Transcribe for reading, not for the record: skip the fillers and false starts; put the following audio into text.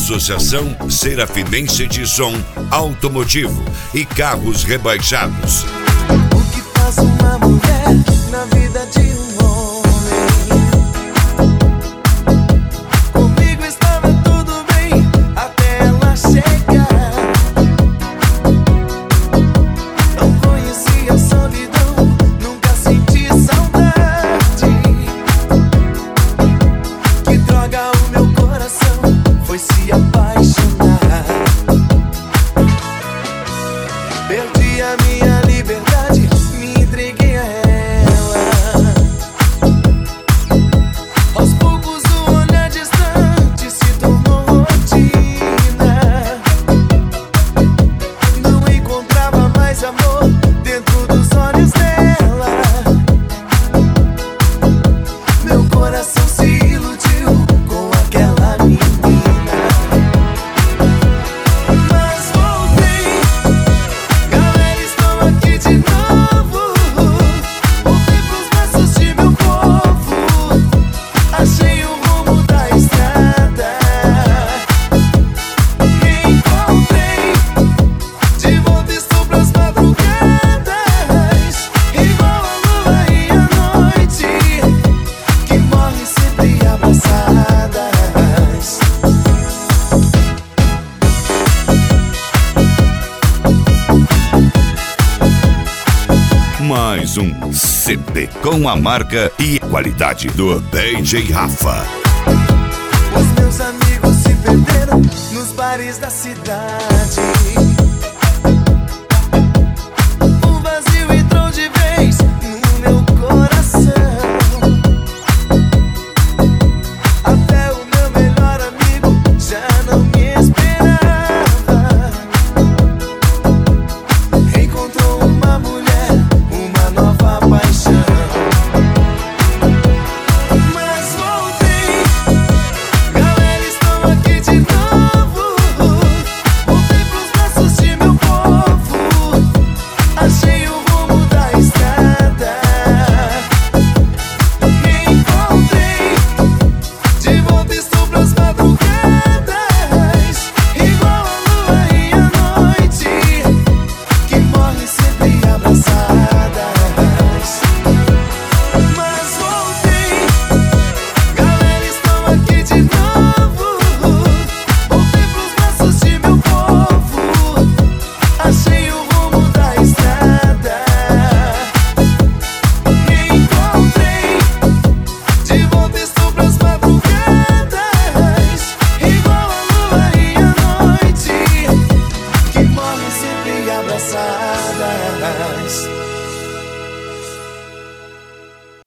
Associação Serafinense de Som Automotivo e Carros Rebaixados. O que faz uma mulher na vida de um homem? Comigo estava tudo bem até ela chegar. Não conhecia a solidão, nunca senti saudade. Que droga, o meu coração foi se apaixonar. Perdi a minha liberdade, me entreguei a ela. Aos poucos o olhar distante se tornou rotina. Não encontrava mais amor dentro dos olhos dela. Meu coração se iludiu com aquela menina. Mas voltei, galera, estou aqui de novo. Voltei pros braços de meu povo. Achei o rumo da estrada. Encontrei, de volta estou pras madrugadas. Igual a lua e a noite, que morre sempre abraçadas. Mais um CD com a marca e qualidade do DJ Rafa. Os meus amigos se perderam nos bares da cidade. Um vazio entrou de vez no meu coração. Até o meu melhor amigo já não me esperava. Encontrou uma mulher, uma nova paixão. Mas voltei, galera, estou aqui de novo. Voltei pros braços de meu povo. Achei o rumo da estrada. Encontrei, de volta estou pras madrugadas. Igual a lua e a noite, que morre sempre abraçadas. Mas voltei, galera, estou aqui de novo. Voltei pros braços de meu povo. Achei o rumo da estrada. Encontrei, de volta estou pras madrugadas. Igual a lua e a noite, que morre sempre abraçadas.